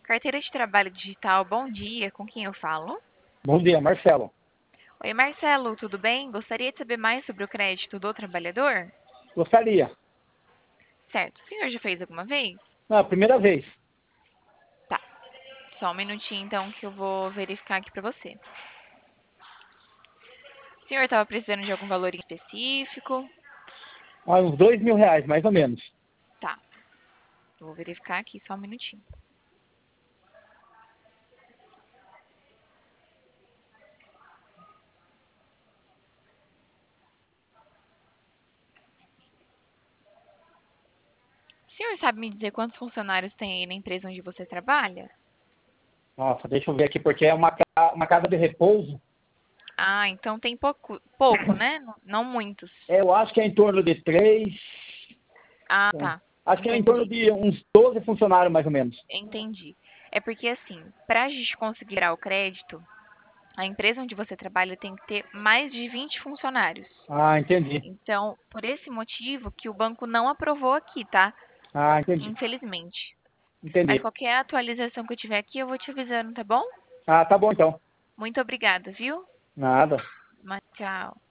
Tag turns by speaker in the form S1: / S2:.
S1: Carteira de Trabalho Digital, bom dia. Com quem eu falo?
S2: Bom dia, Marcelo.
S1: Oi, Marcelo, tudo bem? Gostaria de saber mais sobre o crédito do trabalhador?
S2: Gostaria.
S1: Certo. O senhor já fez alguma vez?
S2: Não, primeira vez.
S1: Tá. Só um minutinho, então, que eu vou verificar aqui pra você. O senhor estava precisando de algum valor em específico?
S2: Uns R$ 2.000, mais ou menos.
S1: Tá. Eu vou verificar aqui, só um minutinho. O senhor sabe me dizer quantos funcionários tem aí na empresa onde você trabalha?
S2: Nossa, deixa eu ver aqui, porque é uma casa de repouso.
S1: Ah, então tem pouco, né? Não muitos.
S2: Eu acho que é em torno de três.
S1: Ah, tá.
S2: Acho que é em torno
S1: Entendi.
S2: de uns 12 funcionários, mais ou menos.
S1: Entendi. É porque assim, para a gente conseguir dar o crédito, a empresa onde você trabalha tem que ter mais de 20 funcionários.
S2: Ah, entendi.
S1: Então, por esse motivo que o banco não aprovou aqui, tá?
S2: Ah, entendi.
S1: Infelizmente. Mas
S2: Entendi.
S1: qualquer atualização que eu tiver aqui, eu vou te avisando, tá bom?
S2: Ah, tá bom então.
S1: Muito obrigada, viu?
S2: Nada.
S1: Mas tchau.